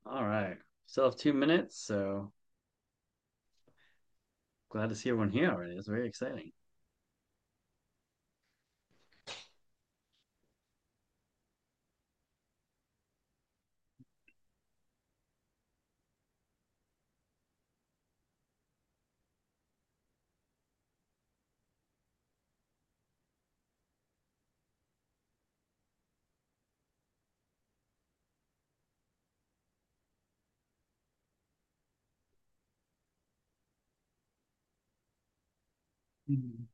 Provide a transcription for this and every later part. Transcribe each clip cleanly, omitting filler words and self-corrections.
All right. Still have 2 minutes, so glad to see everyone here already. It's very exciting. Mhm.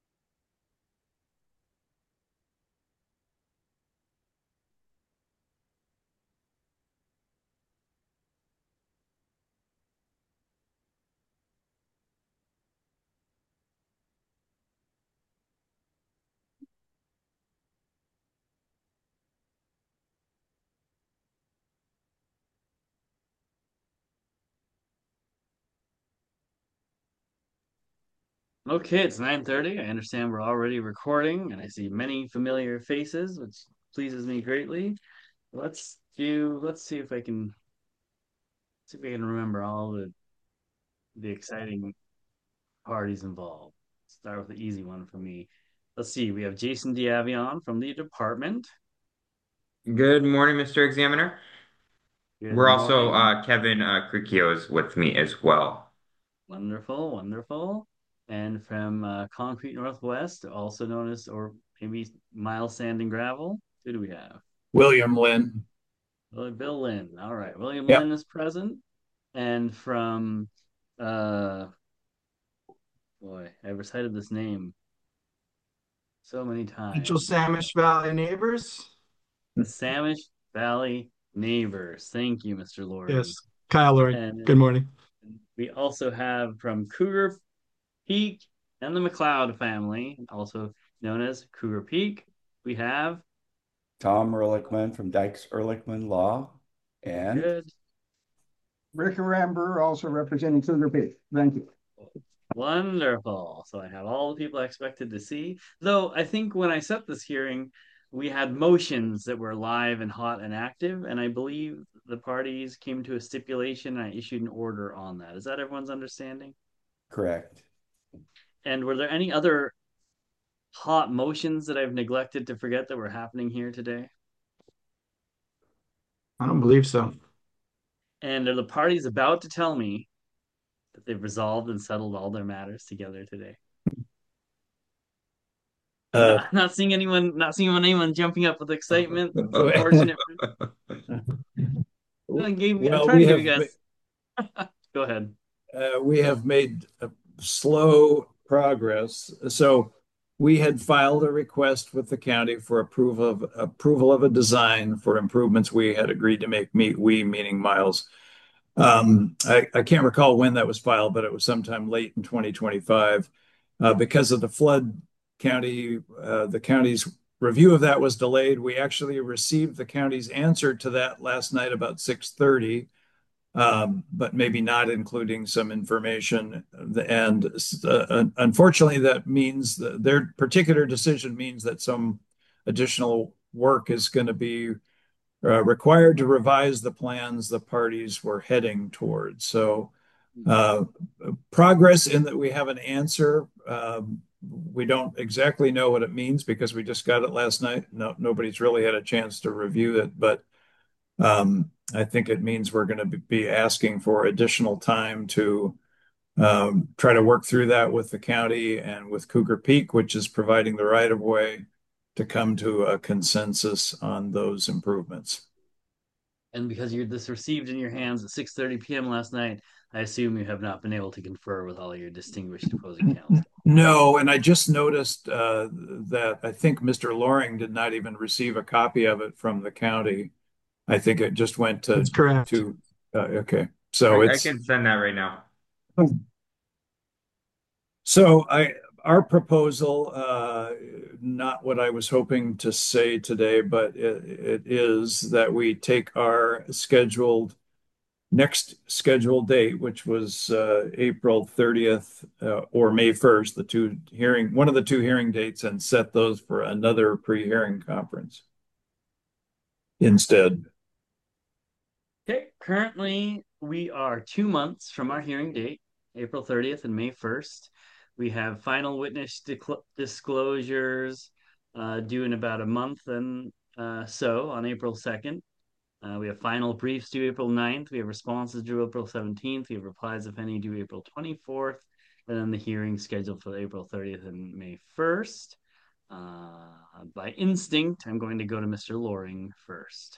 Okay, it's 9:30. I understand we're already recording, and I see many familiar faces, which pleases me greatly. Let's see if I can remember all the exciting parties involved. Start with the easy one for me. Let's see. We have Jason Diavion from the department. Good morning, Mr. Examiner. Good We're also morning. Kevin Krikio is with me as well. Wonderful, wonderful. And from Concrete Northwest, also known as, or maybe Miles Sand and Gravel, who do we have? William Lynn. Bill Lynn. All right. William Yep. Lynn is present. And from, uh, boy, I've recited this name so many Mitchell times. Samish Valley neighbors. The Samish Valley Neighbors. Thank you, Mr. Yes. Loring. Kyle Loring. And Good morning. we also have from Cougar Peak and the McLeod family, also known as Cougar Peak, we have Tom Ehrlichman from Dykes Ehrlichman Law. very And good. Rick Ramber, also representing Cougar Peak. Thank you. Wonderful. So I have all the people I expected to see. Though I think when I set this hearing, we had motions that were live and hot and active, and I believe the parties came to a stipulation and I issued an order on that. Is that everyone's understanding? correct. And were there any other hot motions that I've neglected to forget that were happening here today? I don't believe so. And are the parties about to tell me that they've resolved and settled all their matters together today? Uh, Not seeing anyone, not seeing anyone jumping up with excitement. It's well, unfortunate. I'm trying we to give you have guys. Go ahead. we have made slow progress. So we had filed a request with the county for approval of a design for improvements we had agreed to make. We meaning Miles. I can't recall when that was filed, but it was sometime late in 2025. Because of the flood, the county's review of that was delayed. We actually received the county's answer to that last night about 6:30, but maybe not including some information. And unfortunately, that means that their particular decision means that some additional work is going to be required to revise the plans the parties were heading towards. So uh, progress in that we have an answer. We don't exactly know what it means because we just got it last night. No, nobody's really had a chance to review it, but I think it means we're going to be asking for additional time to try to work through that with the county and with Cougar Peak, which is providing the right of way to come to a consensus on those improvements. And because you're this received in your hands at 6:30 p.m. last night, I assume you have not been able to confer with all your distinguished opposing counsel. No, and I just noticed that I think Mr. Loring did not even receive a copy of it from the county. I think it just went That's correct. to okay. So I it's can send that right now. so I our proposal, not what I was hoping to say today, but it is that we take our next scheduled date, which was April 30th or May 1st, one of the two hearing dates, and set those for another pre-hearing conference instead. Okay, currently we are 2 months from our hearing date, April 30th and May 1st. We have final witness disclosures due in about a month and so on April 2nd. We have final briefs due April 9th. We have responses due April 17th. We have replies, if any, due April 24th. And then the hearing scheduled for April 30th and May 1st. By instinct, I'm going to go to Mr. Loring first.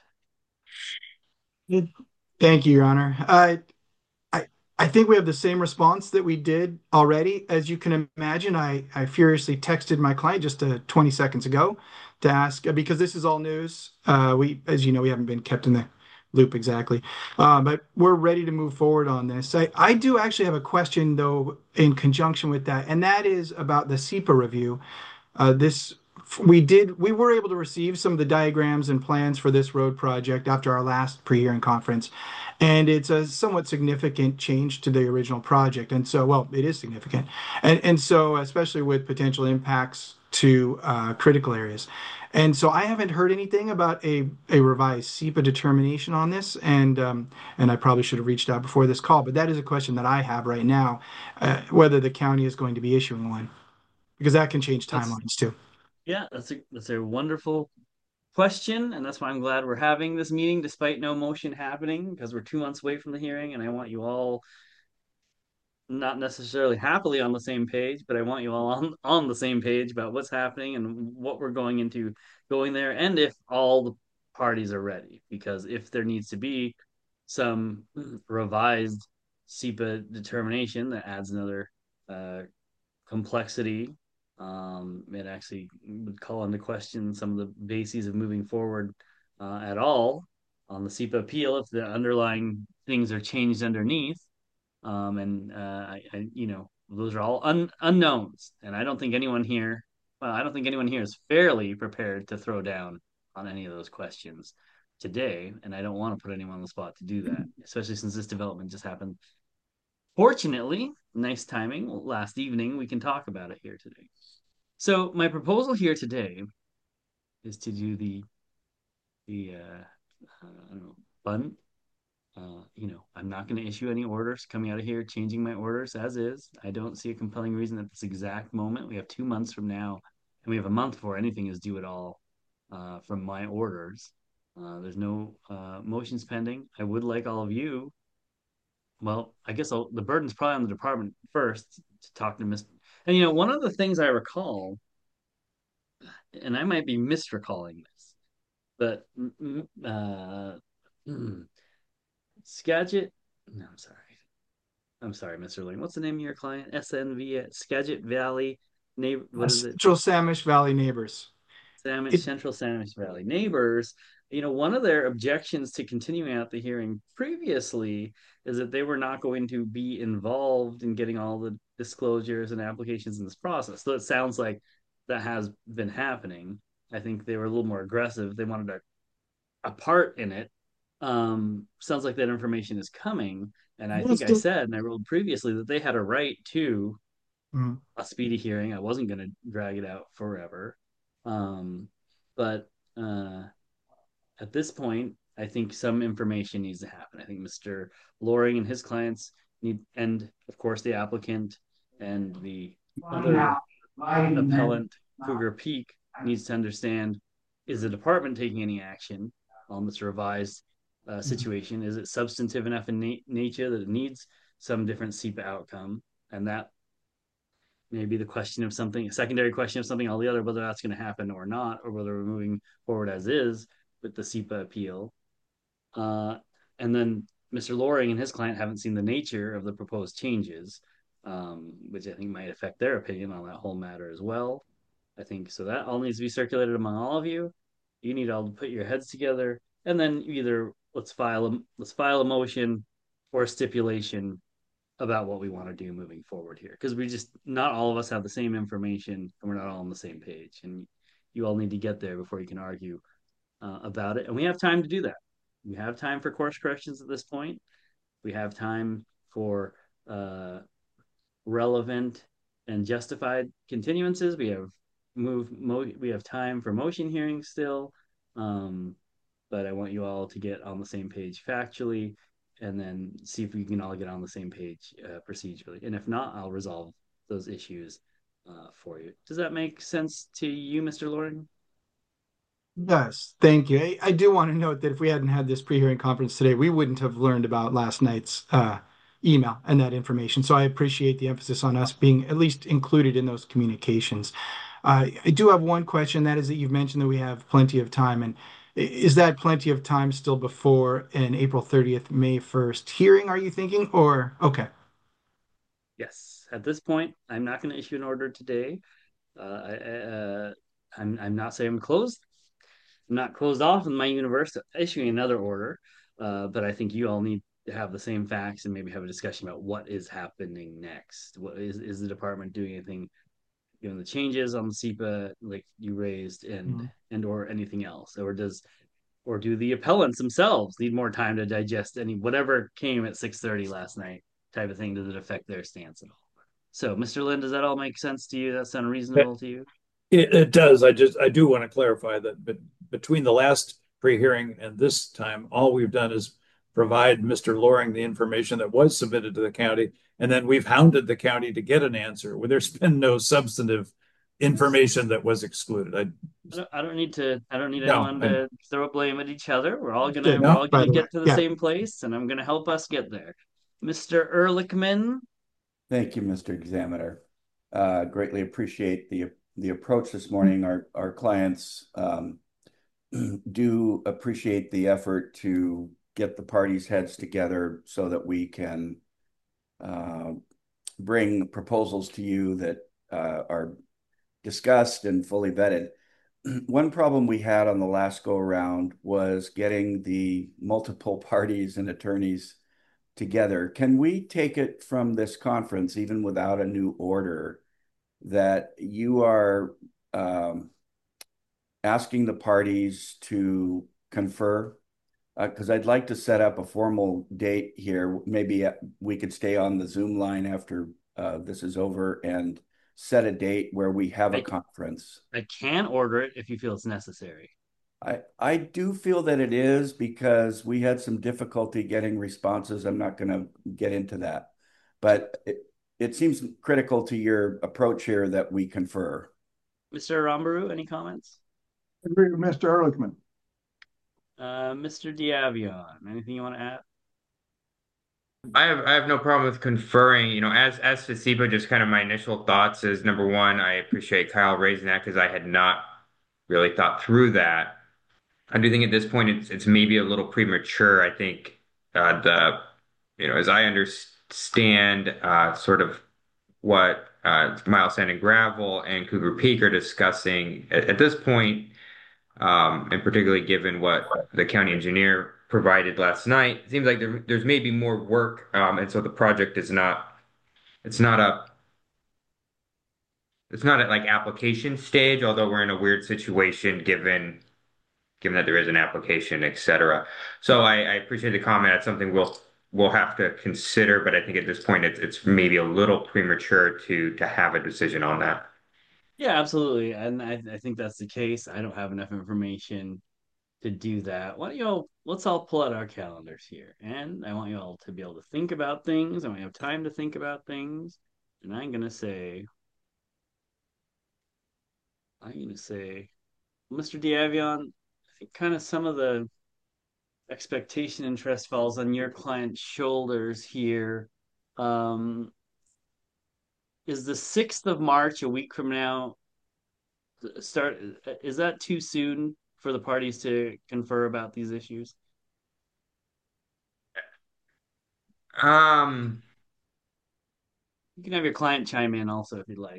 Good. Thank you, Your Honor. I, I think we have the same response that we did already. As you can imagine, I furiously texted my client just 20 seconds ago to ask because this is all news. As you know, we haven't been kept in the loop exactly, but we're ready to move forward on this. I do actually have a question though in conjunction with that, and that is about the SEPA review. This we were able to receive some of the diagrams and plans for this road project after our last pre-hearing conference, and it's a somewhat significant change to the original project. And so, well, it is significant, and so especially with potential impacts to critical areas. And so I haven't heard anything about a revised SEPA determination on this, and I probably should have reached out before this call, but that is a question that I have right now, whether the county is going to be issuing one, because that can change That's timelines too. Yeah, that's a wonderful question, and that's why I'm glad we're having this meeting despite no motion happening because we're 2 months away from the hearing, and I want you all not necessarily happily on the same page, but I want you all on the same page about what's happening and what we're going into going there, and if all the parties are ready. Because if there needs to be some revised SEPA determination that adds another uh, complexity. It actually would call into question some of the bases of moving forward at all on the SEPA appeal if the underlying things are changed underneath. Those are all unknowns, and I don't think anyone here, well, I don't think anyone here is fairly prepared to throw down on any of those questions today, and I don't want to put anyone on the spot to do that, especially since this development just happened. Fortunately, nice timing. Last evening, we can talk about it here today. So my proposal here today is to do the I don't know, button. I'm not going to issue any orders coming out of here, changing my orders as is. I don't see a compelling reason at this exact moment. We have 2 months from now, and we have a month before anything is due at all from my orders. There's no motions pending. I would like all of you, well, I guess the burden's probably on the department first to talk to Miss. And one of the things I recall, and I might be misrecalling this, but hmm, Skagit. No, I'm sorry, Mr. Lane. What's the name of your client? SNV at Skagit Valley neighbor. What is it? Central Samish Valley neighbors. Samish, It, Central Samish Valley neighbors. One of their objections to continuing out the hearing previously is that they were not going to be involved in getting all the disclosures and applications in this process. So it sounds like that has been happening. I think they were a little more aggressive. They wanted a part in it. Sounds like that information is coming. And I think I said, and I wrote previously, that they had a right to Mm. a speedy hearing. I wasn't going to drag it out forever. Um, but at this point, I think some information needs to happen. I think Mr. Loring and his clients need, and of course the applicant and the other appellant, Cougar Peak, needs to understand, is the department taking any action on this revised situation? Is it substantive enough in nature that it needs some different SEPA outcome? And that maybe the question of something, a secondary question of something, all the other, whether that's going to happen or not, or whether we're moving forward as is with the SEPA appeal. And then Mr. Loring and his client haven't seen the nature of the proposed changes, which I think might affect their opinion on that whole matter as well. I think so. That all needs to be circulated among all of you. You need all to put your heads together, and then either let's file a motion or a stipulation about what we want to do moving forward here, because we just, not all of us have the same information and we're not all on the same page, and you all need to get there before you can argue about it, and we have time to do that. We have time for course corrections at this point. We have time for relevant and justified continuances. We have we have time for motion hearings still. but I want you all to get on the same page factually, and then see if we can all get on the same page procedurally. And if not, I'll resolve those issues for you. Does that make sense to you, Mr. Loring? Yes, thank you. I do want to note that if we hadn't had this pre-hearing conference today, we wouldn't have learned about last night's email and that information. So I appreciate the emphasis on us being at least included in those communications. I do have one question. That is that you've mentioned that we have plenty of time, and is that plenty of time still before an April 30th, May 1st hearing? Are you thinking, or okay? Yes. At this point, I'm not going to issue an order today. I'm not saying I'm closed. I'm not closed off in my universe to issuing another order, but I think you all need to have the same facts and maybe have a discussion about what is happening next. What is the department doing anything given the changes on the SEPA like you raised Mhm. and or anything else, or do the appellants themselves need more time to digest any whatever came at 6:30 last night type of thing? Does it affect their stance at all? So, Mr. Lynn, does that all make sense to you? That sound reasonable to you? It does. I do want to clarify that, but between the last pre-hearing and this time, all we've done is provide Mr. Loring the information that was submitted to the county, and then we've hounded the county to get an answer where there's been no substantive information that was excluded. I don't need No, anyone to throw blame at each other. Understood, We're no, all by gonna the way. get to the Yeah, same place, and I'm gonna help us get there. Mr. Ehrlichman, Thank you, Mr. Examiner. Greatly appreciate the approach this morning. Our clients do appreciate the effort to get the parties' heads together so that we can bring proposals to you that are discussed and fully vetted. One problem we had on the last go around was getting the multiple parties and attorneys together. Can we take it from this conference, even without a new order, that you are asking the parties to confer? Because I'd like to set up a formal date here. Maybe we could stay on the Zoom line after this is over and set a date where we have a I conference. I can order it if you feel it's necessary. I do feel that it is because we had some difficulty getting responses. I'm not going to get into that, but it seems critical to your approach here that we confer. Mr. Rambaru, any comments? Agree with Mr. Ehrlichman. Mr. Diavion, anything you want to add? I have no problem with conferring. As to SEPA, just kind of my initial thoughts is number one, I appreciate Kyle raising that because I had not really thought through that. I do think at this point it's maybe a little premature. I think the as I understand sort of what Mile Sand and Gravel and Cougar Peak are discussing at this point, and particularly given what the county engineer provided last night, it seems like there's maybe more work, and so the project is not it's not a it's not at like application stage, although we're in a weird situation given that there is an application, et cetera. So I appreciate the comment. That's something we'll have to consider, but I think at this point it's maybe a little premature to have a decision on that. Yeah, absolutely. And I think that's the case. I don't have enough information to do that. Why don't you all let's all pull out our calendars here. And I want you all to be able to think about things. I want you to have time to think about things. And I'm gonna say, Mr. Diavion, I think kind of some of the expectation interest falls on your client's shoulders here. Um, is the 6th of March, a week from now, start? Is that too soon for the parties to confer about these issues? Um, You can have your client chime in also if you'd like.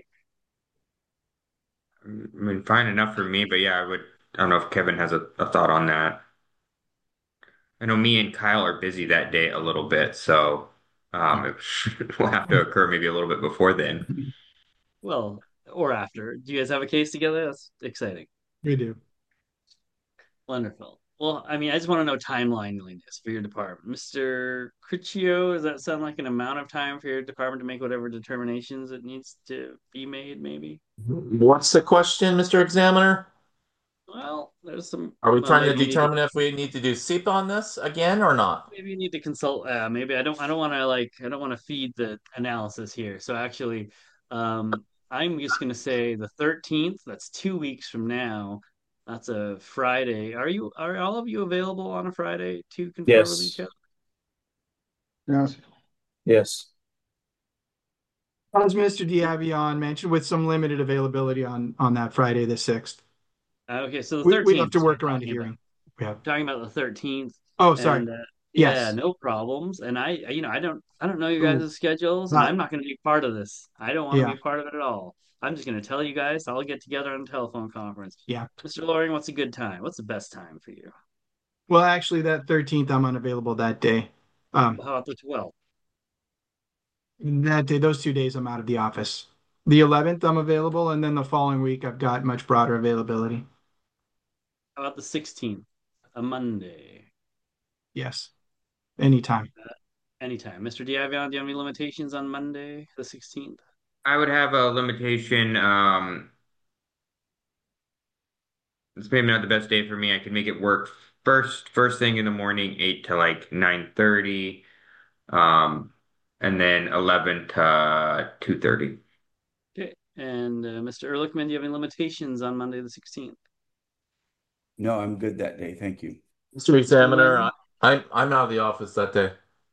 I mean, fine enough for me, but yeah, I don't know if Kevin has a thought on that. I know me and Kyle are busy that day a little bit, so it will have to occur maybe a little bit before then. Well, or after. Do you guys have a case together? That's exciting. we do. Wonderful. Well, I mean, I just want to know timelineliness for your department. Mr. Critchio, does that sound like an amount of time for your department to make whatever determinations it needs to be made, maybe? What's the question, Mr. Examiner? Well, there's some. Are we Well, trying to maybe you need to. determine if we need to do SEPA on this again or not? Maybe you need to consult. Maybe I don't want to like. I don't want to feed the analysis here. So actually, I'm just gonna say the 13th. That's 2 weeks from now. That's a Friday. Are all of you available on a Friday to confer with each Yes. other? Yes. Yes. As Mr. Diabion mentioned, with some limited availability on that Friday, the 6th. Okay, so the We'd 13th have to is what work we're around a talking about. hearing. Yeah. Talking about the 13th, Oh, sorry. and yeah, Yes. no problems. And I don't know you Ooh, guys' schedules, and that, I'm not going to be part of this. I don't want to be yeah, a part of it at all. I'm just going to tell you guys I'll get together on a telephone conference. yeah. Mr. Loring, what's a good time? What's the best time for you? Well, actually, that 13th, I'm unavailable that day. Um, How about the 12th? that day, those 2 days, I'm out of the office. The 11th, I'm available, and then the following week, I've got much broader availability. How about the 16th? A Monday. Yes, anytime. Anytime. Mr. Diavion, do you have any limitations on Monday, the 16th? I would have a limitation. It's maybe not the best day for me. I could make it work first thing in the morning, 8 to like 9:30, um, and then 11 to 2:30. Okay. And Mr. Ehrlichman, do you have any limitations on Monday, the 16th? No, I'm good that day. Thank you. Mr. Mr. Examiner, Lynn? I'm out of the office that day.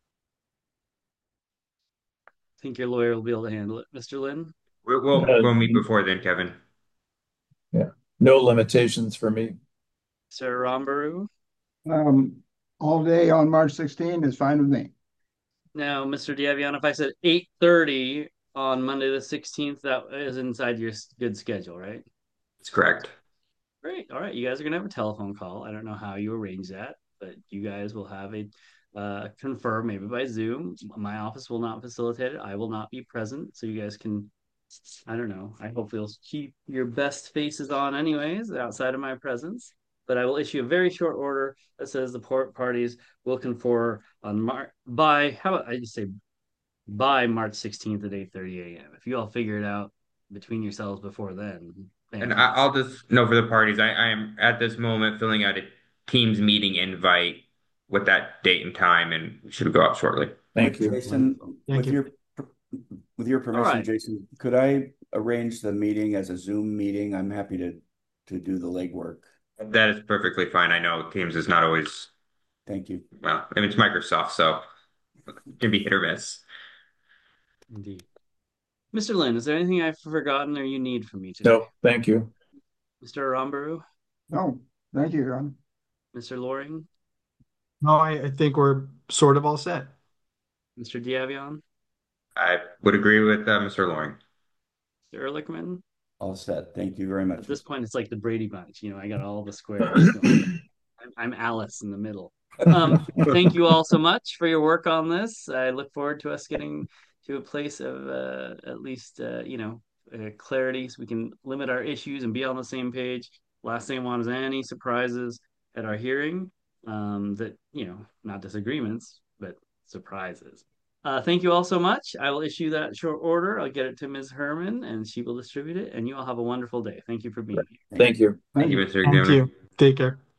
Think your lawyer will be able to handle it. Mr. Lynn? We'll meet before then, Kevin. Yeah. No limitations for me. Sir Rombaru? All day on March 16 is fine with me. Now, Mr. Diavion, if I said 8:30 on Monday the 16th, that is inside your good schedule, right? That's correct. Great. All right. You guys are gonna have a telephone call. I don't know how you arrange that, but you guys will have a confirm maybe by Zoom. My office will not facilitate it. I will not be present, so you guys can. I don't know. I hope you'll keep your best faces on, anyways, outside of my presence. But I will issue a very short order that says the port parties will confer on by how about I just say by March 16th at 8:30 a.m. If you all figure it out between yourselves before then, And fantastic. I'll just know for the parties, I am at this moment filling out a Teams meeting invite with that date and time, and it should go up shortly. Thank you. Jason, Thank you. with your All permission, right. Jason, could I arrange the meeting as a Zoom meeting? I'm happy to do the legwork. That is perfectly fine. I know Teams is not always, Thank you. well, I mean, it's Microsoft, so it can be hit or miss. Indeed. Mr. Lin, is there anything I've forgotten or you need from me today? No, thank you. Mr. Arambaru? No, thank you, Your Honor. Mr. Loring? No, I think we're sort of all set. Mr. Diavion? I would agree with Mr. Loring. Mr. Ehrlichman? All set. Thank you very much. At this point, it's like the Brady Bunch. I got all the squares going. I'm Alice in the middle. Thank you all so much for your work on this. I look forward to us getting to a place of at least clarity, so we can limit our issues and be on the same page. Last thing I want is any surprises at our hearing. That not disagreements, but surprises. Thank you all so much. I will issue that short order. I'll get it to Ms. Herman, and she will distribute it. And you all have a wonderful day. Thank you for being here. Thank you. Thank you, Mr. Thank Examiner. you. Take care.